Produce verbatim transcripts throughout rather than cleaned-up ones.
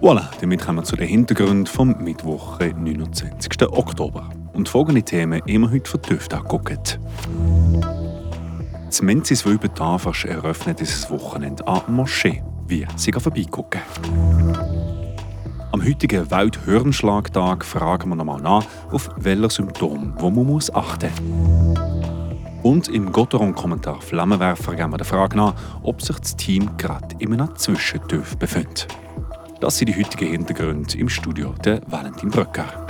Voilà, damit kommen wir zu den Hintergründen vom Mittwoch, neunundzwanzigsten Oktober. Und folgende Themen immer heute vertieft angucken. Das Menziswil bei Tafers eröffnet dieses Wochenende eine Moschee. Wie sie vorbeigucken. Am heutigen Welthirnschlagtag fragen wir nochmal nach, auf welche Symptome wo man muss achten muss. Und im Gotteron-Kommentar Flammenwerfer gehen wir der Frage nach, ob sich das Team gerade in einem Zwischentief befindet. Das sind die heutigen Hintergründe im Studio der Valentin Bröcker.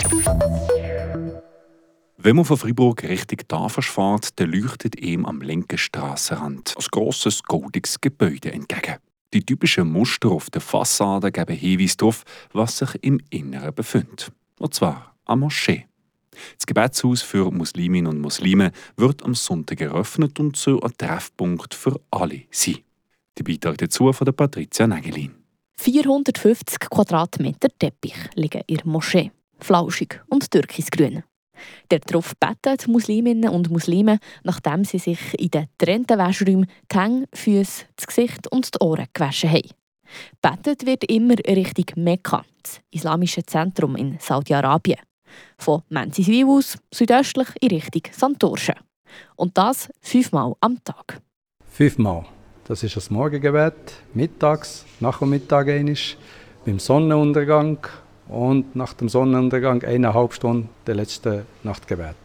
Wenn man von Freiburg Richtung Tafers fährt, dann leuchtet ihm am linken Strassenrand ein grosses, goldiges Gebäude entgegen. Die typischen Muster auf der Fassade geben Hinweise darauf, was sich im Inneren befindet. Und zwar eine Moschee. Das Gebetshaus für Musliminnen und Muslime wird am Sonntag eröffnet und soll ein Treffpunkt für alle sein. Der Beitrag dazu von der Patricia Nägelin. vierhundertfünfzig Quadratmeter Teppich liegen in der Moschee. Flauschig und türkisgrün. Darauf beten die Musliminnen und Muslime, nachdem sie sich in den getrennten Waschräumen die Hände, Füße, das Gesicht und die Ohren gewaschen haben. Betet wird immer Richtung Mekka, das islamische Zentrum in Saudi-Arabien. Von Menziswil aus südöstlich in Richtung Santurce. Und das fünfmal am Tag. Fünfmal. Das ist das Morgengebet, mittags, nach dem Mittag einmal, beim Sonnenuntergang und nach dem Sonnenuntergang eineinhalb Stunden der letzte Nachtgebet.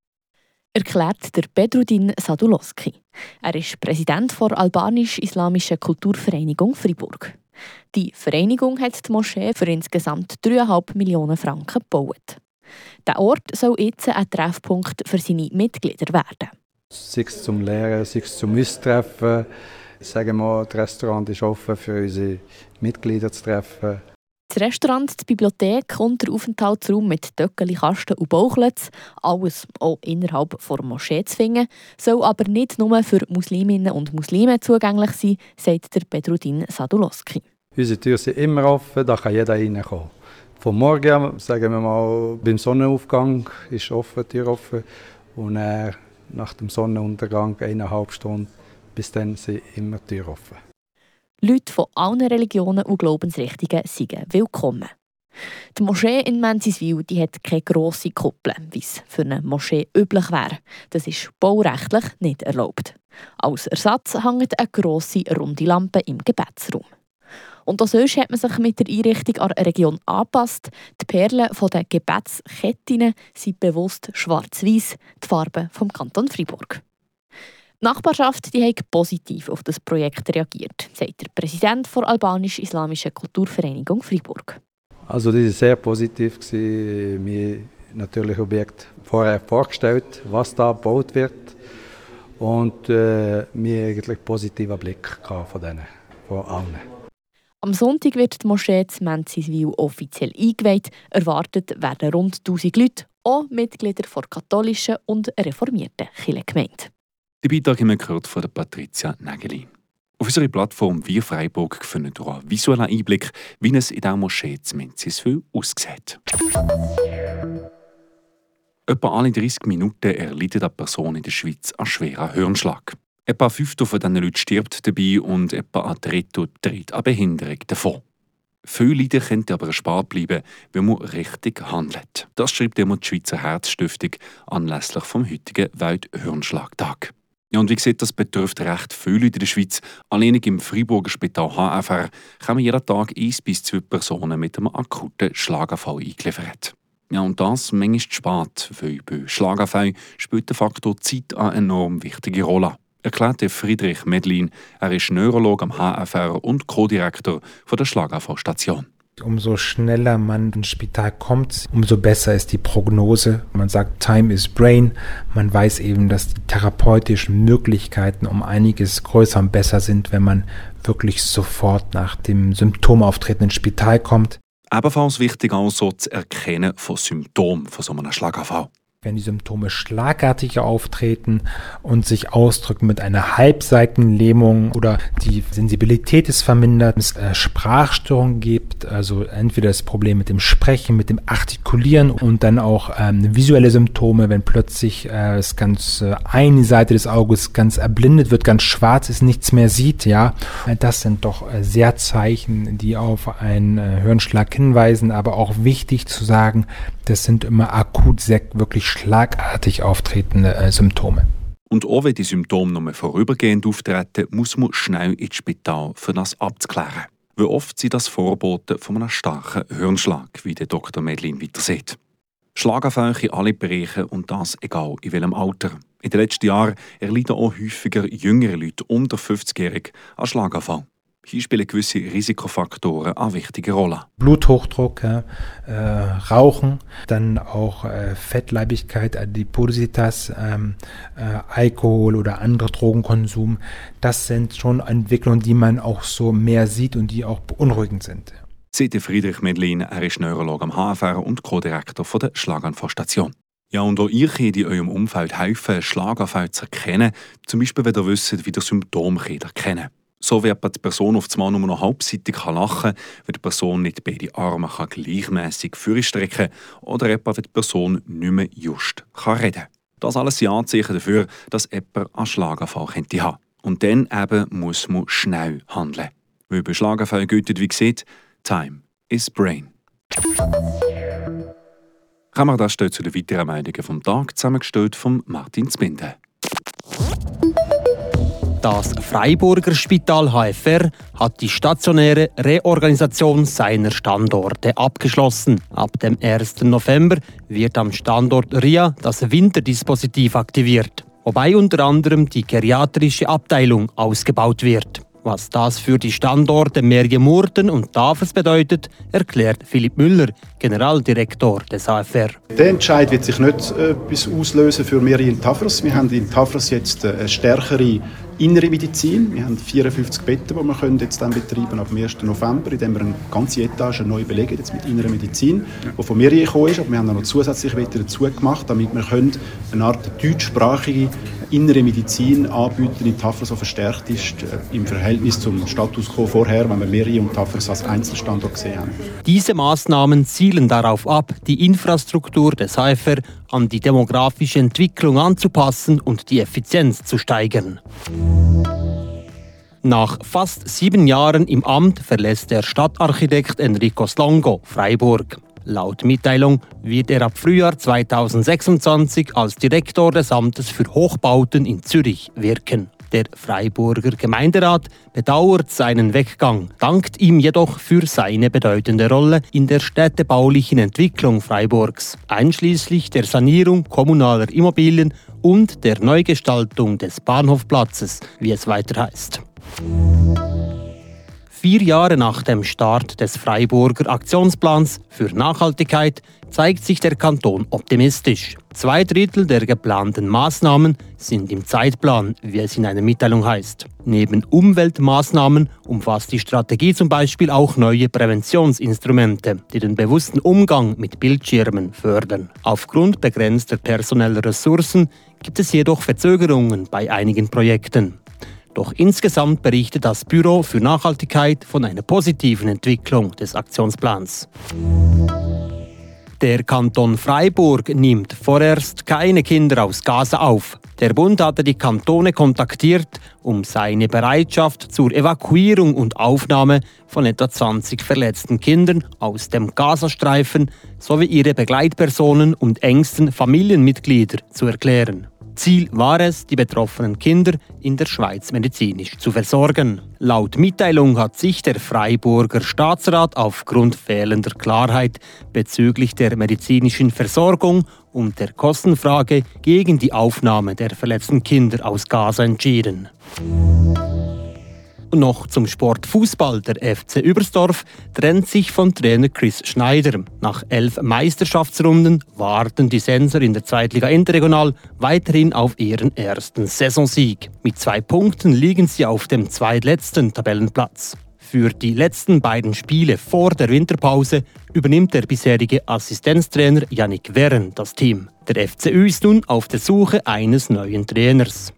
Erklärt der Bedruddin Sadulowski. Er ist Präsident der Albanisch-Islamischen Kulturvereinigung Freiburg. Die Vereinigung hat die Moschee für insgesamt dreieinhalb Millionen Franken gebaut. Der Ort soll jetzt ein Treffpunkt für seine Mitglieder werden. Sei es zum Lehren, sei es zum Austreffen. Sagen wir mal, das Restaurant ist offen für unsere Mitglieder zu treffen. Das Restaurant, die Bibliothek und der Aufenthaltsraum mit Töckeli, Kasten und Bauchletz, alles auch innerhalb der Moschee zu finden, soll aber nicht nur für Musliminnen und Muslime zugänglich sein, sagt der Bedruddin Sadulowski. Unsere Türen sind immer offen, da kann jeder reinkommen. Vom Morgen, sagen wir mal, beim Sonnenaufgang ist offen, die Tür offen. Und dann, nach dem Sonnenuntergang, eineinhalb Stunden, bis dann sind immer die Türen offen. Leute von allen Religionen und Glaubensrichtungen sind willkommen. Die Moschee in Menziswil die hat keine grosse Kuppel, wie es für eine Moschee üblich wäre. Das ist baurechtlich nicht erlaubt. Als Ersatz hängt eine grosse runde Lampe im Gebetsraum. Und auch sonst hat man sich mit der Einrichtung an der Region angepasst. Die Perlen der Gebetsketten sind bewusst schwarz-weiß, die Farbe vom Kanton Freiburg. Die Nachbarschaft die hat positiv auf das Projekt reagiert, sagt der Präsident der Albanisch-Islamischen Kulturvereinigung Freiburg. Also das war sehr positiv. Wir haben natürlich Objekt vorher vorgestellt, was da gebaut wird. Und äh, wir hatten eigentlich einen positiven Blick von denen, von allen. Am Sonntag wird die Moschee zu Menziswil offiziell eingeweiht. Erwartet werden rund tausend Leute, auch Mitglieder der katholischen und reformierten Kirchengemeinde. Die Beitrag haben wir gehört von der Patricia Nägelin. Auf unserer Plattform «Wir Freiburg» findet ihr einen visuellen Einblick, wie es in der Moschee zu Menziswil aussieht. Etwa alle dreißig Minuten erleidet eine Person in der Schweiz einen schweren Hirnschlag. Etwa ein Fünftel von diesen Leuten stirbt dabei und etwa ein Drittel trägt eine Behinderung davon. Viele Leute könnten aber erspart bleiben, wenn man richtig handelt. Das schreibt immer die Schweizer Herzstiftung anlässlich vom heutigen Welthirnschlagtag. Ja, und wie gesagt, das betrifft recht viele Leute in der Schweiz. Alleinig im Freiburger Spital H F R kommen jeden Tag eins bis zwei Personen mit einem akuten Schlaganfall eingeliefert. Ja, und das manchmal zu spät, weil bei Schlaganfällen spielt der Faktor Zeit eine enorm wichtige Rolle. Erklärte Friedrich Medlin, er ist Neurologe am H F R und Co-Direktor der Schlaganfallstation. Umso schneller man ins Spital kommt, umso besser ist die Prognose. Man sagt, Time is Brain. Man weiß eben, dass die therapeutischen Möglichkeiten um einiges größer und besser sind, wenn man wirklich sofort nach dem Symptomauftreten ins Spital kommt. Ebenfalls wichtig also das Erkennen von Symptomen von so einem Schlaganfall. Wenn die Symptome schlagartig auftreten und sich ausdrücken mit einer Halbseitenlähmung oder die Sensibilität ist vermindert, es äh, Sprachstörungen gibt, also entweder das Problem mit dem Sprechen, mit dem Artikulieren und dann auch ähm, visuelle Symptome, wenn plötzlich äh, es ganz äh, eine Seite des Auges ganz erblindet wird, ganz schwarz ist, nichts mehr sieht, ja, das sind doch äh, sehr Zeichen, die auf einen äh, Hirnschlag hinweisen, aber auch wichtig zu sagen, das sind immer akut sehr wirklich schlagartig auftretende äh, Symptome. Und auch wenn die Symptome nur vorübergehend auftreten, muss man schnell ins Spital, für das abzuklären. Wie oft sind das Vorboten von einem starken Hirnschlag, wie der Doktor Medlin weiter sieht. Schlaganfälle in alle Bereiche und das egal in welchem Alter. In den letzten Jahren erleiden auch häufiger jüngere Leute unter fünfzigjährig an Schlaganfall. Hier spielen gewisse Risikofaktoren eine wichtige Rolle. Bluthochdruck, äh, Rauchen, dann auch äh, Fettleibigkeit, Adipositas, ähm, äh, Alkohol oder andere Drogenkonsum. Das sind schon Entwicklungen, die man auch so mehr sieht und die auch beunruhigend sind. Sagt Friedrich Medlin, er ist Neurologe am H F R und Co-Direktor der Schlaganfallstation. Ja, und auch ihr könnt in eurem Umfeld helfen, Schlaganfall zu erkennen, zum Beispiel wenn ihr wisst, wie ihr Symptome erkennen könnt. So wie die Person auf einmal nur noch halbseitig lachen kann, wenn die Person nicht beide Arme gleichmässig vorstrecken kann oder wenn die Person nicht mehr just reden kann. Das alles sind Anzeichen dafür, dass jemand einen Schlaganfall haben könnte. Und dann eben muss man schnell handeln. Weil bei Schlaganfällen gilt, wie gesagt, Time is Brain. Kommen wir das zu den weiteren Meldungen vom Tag, zusammengestellt von Martin Zbinden. Das Freiburger Spital H F R hat die stationäre Reorganisation seiner Standorte abgeschlossen. Ab dem ersten November wird am Standort Ria das Winterdispositiv aktiviert, wobei unter anderem die geriatrische Abteilung ausgebaut wird. Was das für die Standorte Mergemurten und Tafers bedeutet, erklärt Philipp Müller, Generaldirektor des H F R. Der Entscheid wird sich nicht äh, etwas auslösen für Meri in Tafers. Wir haben in Tafers jetzt äh, eine stärkere innere Medizin. Wir haben vierundfünfzig Betten, die wir können jetzt dann betreiben ab dem ersten November, indem wir eine ganze Etage neu belegen jetzt mit innerer Medizin, die von Meri gekommen ist. Aber wir haben auch noch zusätzliche Betten dazu gemacht, damit wir können eine Art deutschsprachige innere Medizin anbieten in Tafers, so verstärkt ist äh, im Verhältnis zum Status quo vorher, wenn wir Meri und Tafers als Einzelstandort gesehen haben. Diese Maßnahmen zielen darauf ab, die Infrastruktur des H F R an die demografische Entwicklung anzupassen und die Effizienz zu steigern. Nach fast sieben Jahren im Amt verlässt der Stadtarchitekt Enrico Slongo Freiburg. Laut Mitteilung wird er ab Frühjahr zweitausendsechsundzwanzig als Direktor des Amtes für Hochbauten in Zürich wirken. Der Freiburger Gemeinderat bedauert seinen Weggang, dankt ihm jedoch für seine bedeutende Rolle in der städtebaulichen Entwicklung Freiburgs, einschließlich der Sanierung kommunaler Immobilien und der Neugestaltung des Bahnhofplatzes, wie es weiter heißt. Vier Jahre nach dem Start des Freiburger Aktionsplans für Nachhaltigkeit zeigt sich der Kanton optimistisch. Zwei Drittel der geplanten Maßnahmen sind im Zeitplan, wie es in einer Mitteilung heißt. Neben Umweltmaßnahmen umfasst die Strategie zum Beispiel auch neue Präventionsinstrumente, die den bewussten Umgang mit Bildschirmen fördern. Aufgrund begrenzter personeller Ressourcen gibt es jedoch Verzögerungen bei einigen Projekten. Doch insgesamt berichtet das Büro für Nachhaltigkeit von einer positiven Entwicklung des Aktionsplans. Der Kanton Freiburg nimmt vorerst keine Kinder aus Gaza auf. Der Bund hatte die Kantone kontaktiert, um seine Bereitschaft zur Evakuierung und Aufnahme von etwa zwanzig verletzten Kindern aus dem Gazastreifen sowie ihre Begleitpersonen und engsten Familienmitglieder zu erklären. Ziel war es, die betroffenen Kinder in der Schweiz medizinisch zu versorgen. Laut Mitteilung hat sich der Freiburger Staatsrat aufgrund fehlender Klarheit bezüglich der medizinischen Versorgung und der Kostenfrage gegen die Aufnahme der verletzten Kinder aus Gaza entschieden. Noch zum Sport Fußball. Der F C Übersdorf trennt sich von Trainer Chris Schneider. Nach elf Meisterschaftsrunden warten die Senser in der Zweitliga Interregional weiterhin auf ihren ersten Saisonsieg. Mit zwei Punkten liegen sie auf dem zweitletzten Tabellenplatz. Für die letzten beiden Spiele vor der Winterpause übernimmt der bisherige Assistenztrainer Yannick Werren das Team. Der F C Ü ist nun auf der Suche eines neuen Trainers.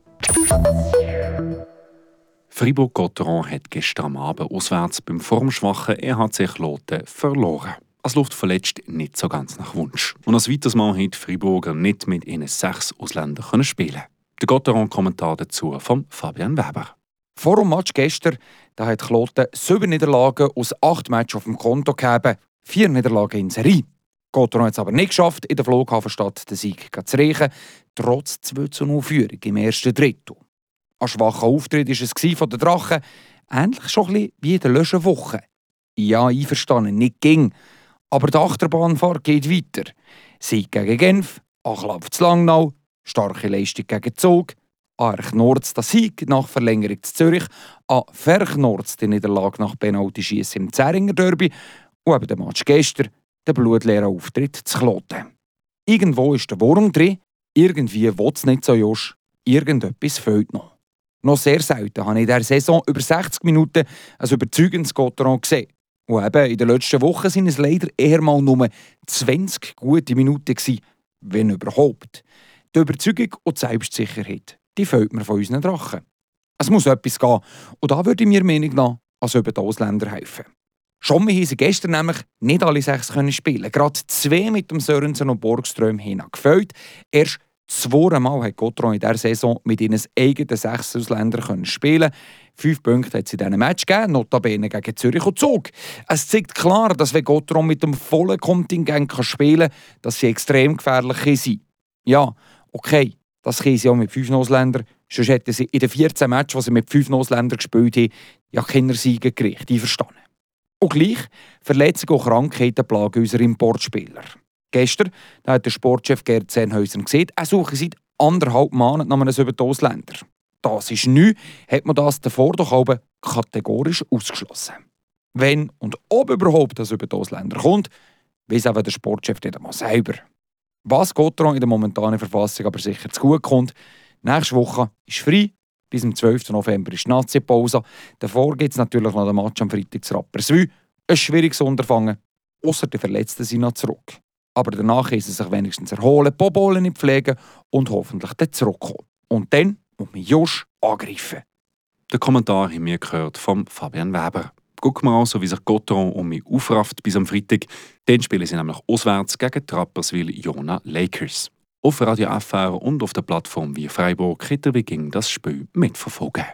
Fribourg-Gotteron hat gestern Abend auswärts beim formschwachen E H C Kloten verloren. Es läuft verletzt nicht so ganz nach Wunsch. Und als weiteres Mal hat Friburger nicht mit ihren sechs Ausländern spielen können. Der Gotteron-Kommentar dazu von Fabian Weber. Vor dem Match gestern da hat Kloten sieben Niederlagen aus acht Matches auf dem Konto gehabt, vier Niederlagen in Serie. Gotteron hat es aber nicht geschafft, in der Flughafenstadt den Sieg zu erreichen, trotz zwei zu null Führung im ersten Drittel. Ein schwacher Auftritt war es von den Drachen, ähnlich schon ein bisschen wie in der letzten Woche. Ja, einverstanden, nicht ging. Aber die Achterbahnfahrt geht weiter. Sieg gegen Genf, Achlauf zu Langnau, starke Leistung gegen Zug, Arch-Nords der Sieg nach Verlängerung zu Zürich, an Ferch-Nords die Niederlage nach Penalty-Schiessen im Zähringer Derby und eben der Match gestern, der blutleere Auftritt zu Kloten. Irgendwo ist der Wurm drin, irgendwie will es nicht so josch, irgendetwas fehlt noch. Noch sehr selten habe ich in dieser Saison über sechzig Minuten ein überzeugendes Gotteron gesehen. Und eben in den letzten Wochen waren es leider eher mal nur zwanzig gute Minuten gewesen, wenn überhaupt. Die Überzeugung und die Selbstsicherheit, die fehlt mir von unseren Drachen. Es muss etwas gehen und da würde mir Meinung nach als über die Ausländer helfen. Schon haben sie gestern nämlich nicht alle sechs können spielen. Gerade zwei mit dem Sörensen und Borgström haben gefällt. Erst zweimal hat Gotteron in dieser Saison mit ihren eigenen sechs Ausländern spielen. Fünf Punkte hat es in diesem Match gegeben, notabene gegen Zürich und Zug. Es zeigt klar, dass wenn Gotteron mit dem vollen Kontingent spielen kann, dass sie extrem gefährlich sind. Ja, okay, das können sie auch mit fünf Ausländern. Sonst hätten sie in den vierzehn Matches, die sie mit fünf Ausländern gespielt haben, ja keine Siege gekriegt, einverstanden. Und gleich, Verletzungen und Krankheiten plagen unsere Importspieler. Gestern da hat der Sportchef Gerd Sennhäuser gesagt, er suche seit anderthalb Monaten nach einem über die Ausländer. Das ist neu, hat man das davor doch aber kategorisch ausgeschlossen. Wenn und ob überhaupt das über die Ausländer kommt, weiss auch der Sportchef nicht einmal selber. Was Gotteron in der momentanen Verfassung aber sicher zu gut kommt, nächste Woche ist frei, bis zum zwölften November ist die Nazi-Pause. Davor gibt es natürlich noch den Match am Freitag zu Rapperswil. Ein schwieriges Unterfangen, ausser die Verletzten sind noch zurück. Aber danach können sie sich wenigstens erholen, Bobolen nicht pflegen und hoffentlich dann zurückkommen. Und dann muss man Josh angreifen. Den Kommentar haben wir gehört von Fabian Weber. Gucken wir also, wie sich Gotteron um mich aufrafft bis am Freitag. Dann spielen sie nämlich auswärts gegen die Rapperswil-Jona Lakers. Auf Radio F R und auf der Plattform wie Freiburg könnt ihr wegen das Spiel mitverfolgen.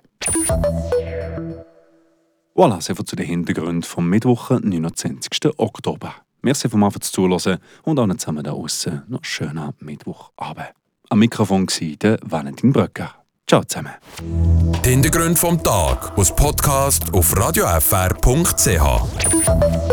Voilà, so viel zu den Hintergründen vom Mittwoch, neunundzwanzigsten Oktober. Merci vom Anfang zuhören und allen zusammen da außen noch einen schönen Mittwochabend. Am Mikrofon war der Valentin Bröcker. Ciao zusammen. Die Hintergründe vom Tag aus Podcast auf radio f r punkt c h.